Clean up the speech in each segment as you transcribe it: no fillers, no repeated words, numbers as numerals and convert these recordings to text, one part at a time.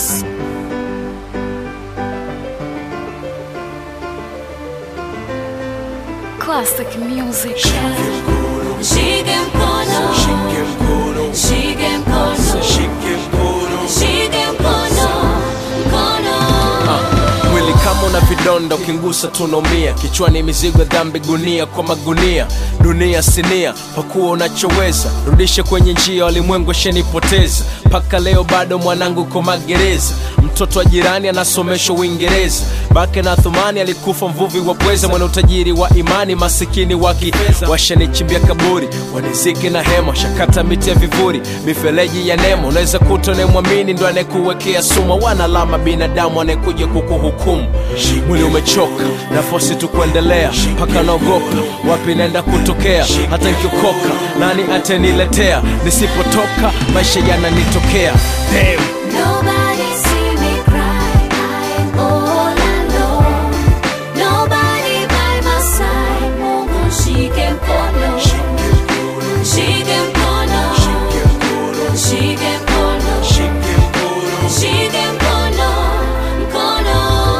Records. Classic music. Shike mkono, shike mkono, shike mkono, shike mkono, shike mkono, mkono. Mwili kama una vidonda ukingusa tunaumia. Kichwani mizigo dhambi gunia kwa magunia. Dunia sinia, pakuwa unachoweza. Rudishe kwenye njia walimwengu shenipoteza. Paka leo bado mwanangu kwa magereza. Mtoto wa jirani anasomeshwa Uingereza. Bake na Thumani alikufa mvuvi wa pweza. Mwana utajiri wa imani masikini wa kifeza. Washanichimbia kaburi, waniziki na hema. Shakata miti ya vivuri, mifeleji ya nemo. Unaweza kuta unemwamini ndo anekuwekea sumu. Wana lama binadamu anekuja kukuhukumu. Mwili umechoka, nafosi tu kuendelea. Paka naogopa, wapi naenda kutokea. Hata nikiokoka, nani ataniletea. Nisipotoka, maisha yananitokea. Damn. Nobody see me cry, I'm all alone. Nobody by my side, Mungu shike mkono, shike mkono, shike mkono, shike mkono, mkono.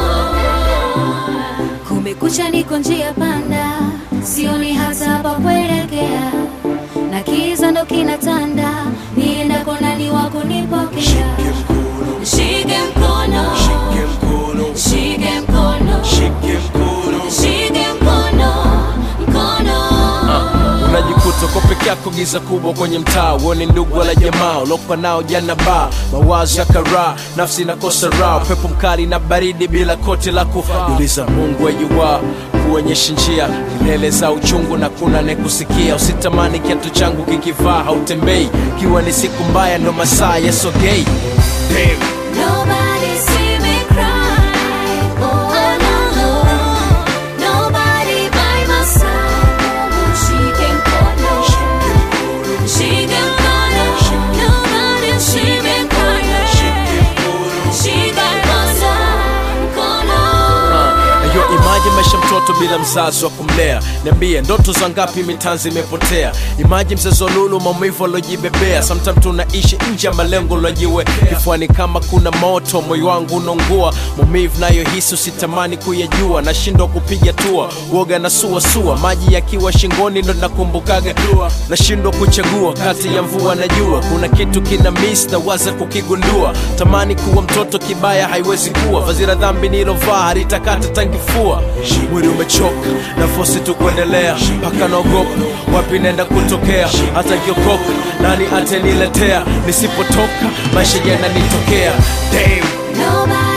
Kumekucha niko njia panda, sioni hata pa kuelekea. Na kiza ndo kinatanda, niendako nani wa kunipokea. Shike mkono, shike mkono, shike mkono, shike mkono, shike mkono, mkono. Unajikuta uko peke yako giza kubwa kwenye mtaa. Uone ndugu wala jamaa ulokwa nao jana ba. Mawazo ya kara, nafsi inakosa raha. Pepo mkali na baridi bila koti la kufa. Niuliza Mungu wejua kuonyesha njia. Milele za uchungu na kuna nekusikia. Usitamani kiatu changu kikivaa hautembei. Kiwa ni siku mbaya ndo masaa yasogei. Damn. Nobody see me cry, all alone. Nobody by my side, Mungu shike mkono, shike mkono. Nobody see me cry, shike mkono, mkono. Yo imagine maisha mtoto bila mzazi wa kumlea. Niambie ndoto za ngapi mitanzi imepotea. Imagine mzazi lulu maumivu alojibebea. Sometimes tunaishi nje ya malengo lojiwe. Kifuani kama kuna moto moyo wangu unaungua. Maumivu nayo hisi usitamani kuyajua. Nashindwa kupiga tua, uoga na sua. Maji yakiwa shingoni ndo nakumbukaga dua. Nashindwa kuchagua kati ya mvua na jua. Kuna kitu kina miss na waza kukigundua. Tamani kuwa mtoto kibaya haiwezi kuwa. Fazira dhambi nilovaa halitakata tangifua. Mwili umechoka, nafosi tu kuendelea. Paka naogopa, wapi naenda kutokea. Hata kiokoka, nani ataniletea. Nisipotoka, maisha yananitokea. Damn. Nobody